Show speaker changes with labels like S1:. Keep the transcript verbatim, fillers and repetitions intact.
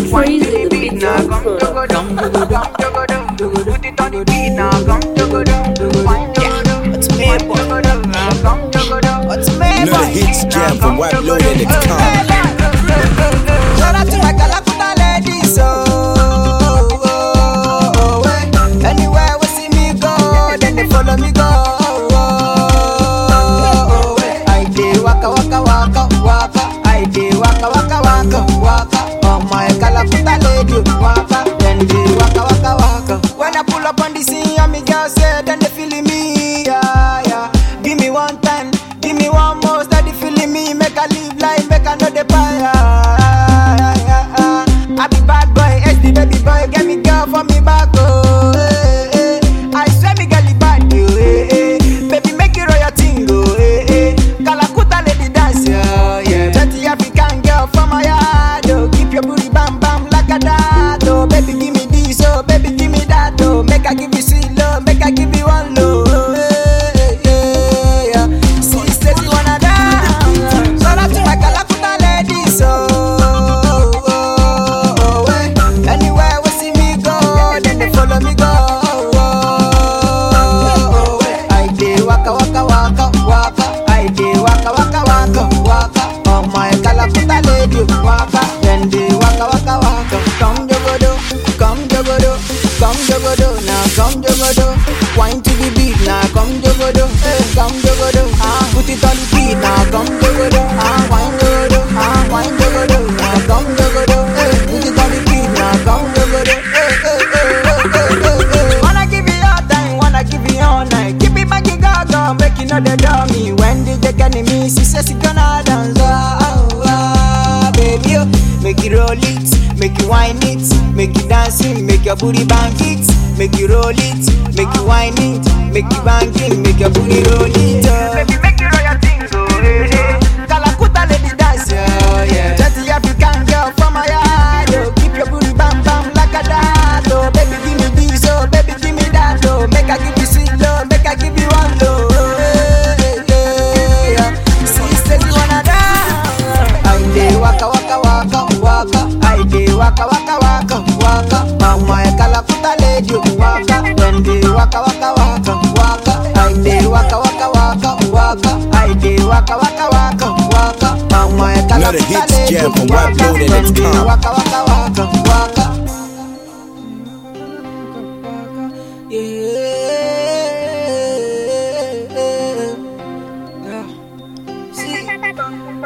S1: Wine to the beat now, come jogo dum, come jogo dum. Put it on the beat now, come jogo dum. Wine jogo dum,
S2: What's me, boy?
S1: jogo dum, come jogo dum.
S2: What's me,
S3: Another
S2: boy?
S3: hits jam from White Loaded dot com.
S2: Shout out to my Calacuta ladies, oh, oh, oh, oh, eh. Anywhere we see me go, then they follow me go. Oh, oh, oh, eh. I dey waka waka waka waka, I dey waka waka waka waka. Oh my Calacuta lady, waka, then they waka waka waka. When I pull up on the scene, and me girl say, then they feeling me, yeah, yeah. Give me one time, give me one more, steady feeling me, make I live life, make I know the fire. I be bad boy, S D baby boy, get me girl for me back, oh, eh, eh. I swear me girl you bad, you, eh, eh. Baby make it royal thing, oh, eh, eh. Calacuta lady dance, yeah, yeah. Dirty African girl from my yard, oh. Keep your booty bam bam like a dad, oh. Baby give me this, oh, baby give me that, oh. Make I give you sweet love, make I give you one love, oh, eh, eh, yeah. Sisters you wanna dance, shout out to my Calacuta ladies, oh. Follow me go, oh, oh, oh, I dey waka waka waka waka, I dey waka waka waka waka. Oh my Calacuta lady, waka, then dey waka waka waka. Come jogodo, come jogodo, come jogodo, now come jogodo. Wine to the beat, now come jogodo, eh, come jogodo. Ah, put it on the beat, now come jogodo. Ah, wine jogodo, ah, wine jogodo, now come jogodo, eh, put it on the beat, now come jogodo, eh, eh, eh. Make you know the dummy when they take enemy. She says she gonna dance, oh, oh, oh, baby, oh. Make you roll it, make you whine it, make you dance it, make your booty bang it, make you roll it, make you whine it, make you bang it, make your booty roll it, oh.
S1: baby make it royal thing, oh, eh, eh.
S2: Calacuta lady dance, oh, yeah. Dirty African girl from my yard, oh. Keep your booty bam bam like a dad, oh. Baby give me this, oh, baby give me that, oh. Make I give you sweet love, make I give you one love. Waka waka waka waka, I dey waka waka waka waka. Oh my Calacuta lady, waka, then dey waka waka waka waka. I dey waka waka waka waka, I dey waka waka waka waka. Oh my Calacuta lady, waka, then dey waka waka waka waka. Yeah, yeah. See.